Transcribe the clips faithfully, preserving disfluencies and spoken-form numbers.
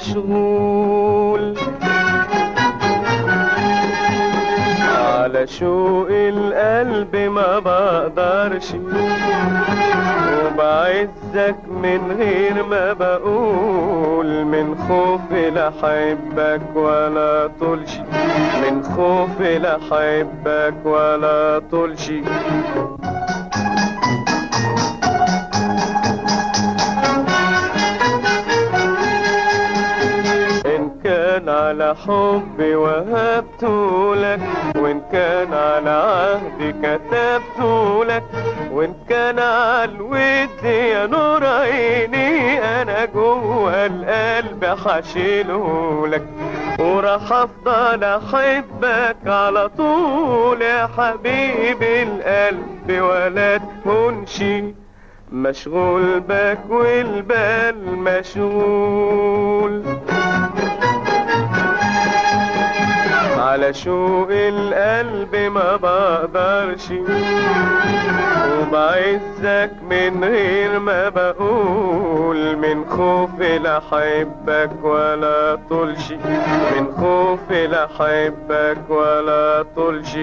مشغول على شوق القلب ما بقدرش، وبعزك من غير ما بقول، من خوفي لحبك ولا طولش، من خوفي لحبك ولا طولش. كان على حبي وهبتهولك، وإن كان على عهدي كتبتهولك، وإن كان على الود يا نور عيني أنا جوه القلب حشيلهولك، وراح أفضل أحبك على طول يا حبيبي القلب ولا تهونشي، مشغول بك والبال مشغول على شوق القلب ما بقدرش، وبعزك من غير ما بقول، من خوفي لحبك ولا طولش، من خوفي لحبك ولا طولش.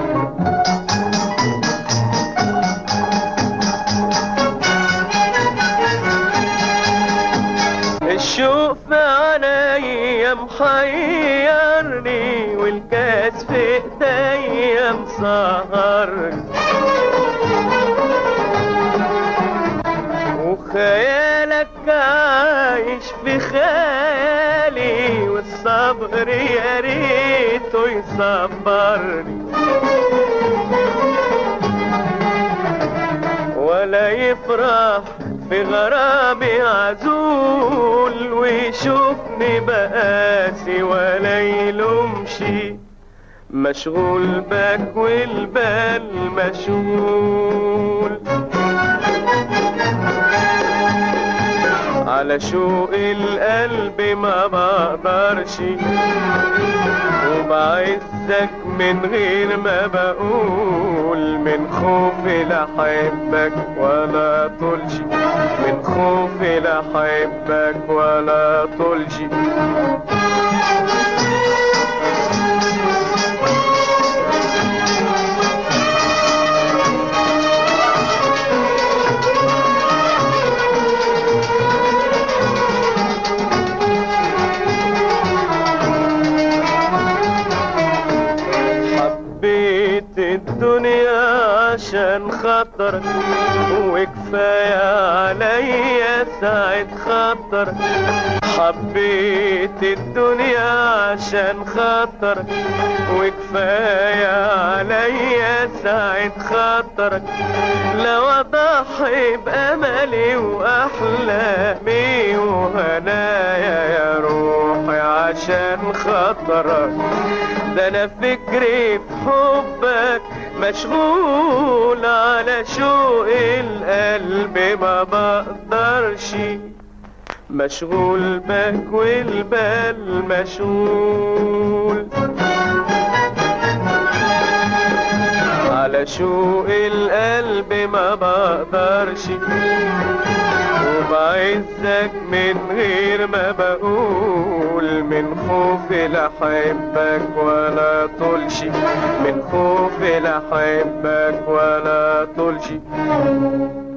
الشوق في عينيا محيرني، والكاس في ايديا مسهرني، وخيالك عايش في خيالي، والصبر يا ريته يصبرني، ولا يفرح في غرامي عزول، ويشوفني بقاسي ولا يلومشي، مشغول بك والبال مشغول على شوق القلب ما بقدرش، وبعزك من غير ما بقول، من خوفي لحبك ولا طولش، من خوفي لحبك ولا طولش. الدنيا عشان خطر، وكفاية عليا ساعة خطر، حبيت الدنيا عشان خطر، وكفاية عليا ساعة خطر، لو اضحي بأملي وأحلامي وهنايا يا روحي عشان خطرك، ده انا فكري في حبك مشغول على شوق القلب ما بقدرش، مشغول بك والبال مشغول على شوق القلب ما بقدرش، وبعزك من غير ما بقول، من خوفي لحبك ولا طولش، من خوفي لحبك ولا طولش.